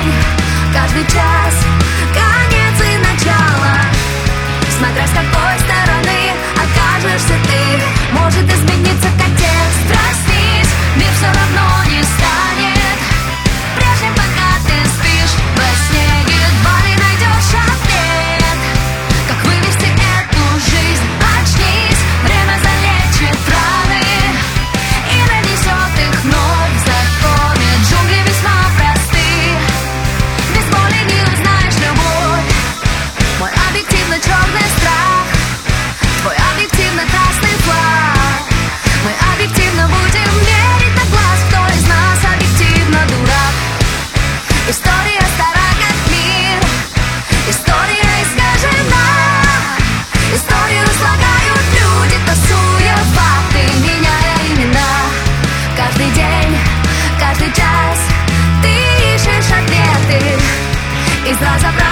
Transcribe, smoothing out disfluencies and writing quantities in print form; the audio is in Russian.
день, каждый час, конец и начало. Смотря с какой стороны окажешься ты, может измениться контекст. Проснись, мир все равно не станет прежним, пока ты спишь. Во сне едва ли найдешь ответ, как вывести эту жизнь. Очнись, время залечит раны и нанесет их вновь. Законы джунглей весьма просты, без боли не узнаешь любовь. Мой объективно-черный страх, твой объективно-красный флаг. Мы объективно будем мерить на глаз, кто из нас объективно дурак. История стара как мир, история искажена. Историю слагают люди, тасуя факты, меняя имена. Каждый день, каждый час ты ищешь ответы из раза в раз.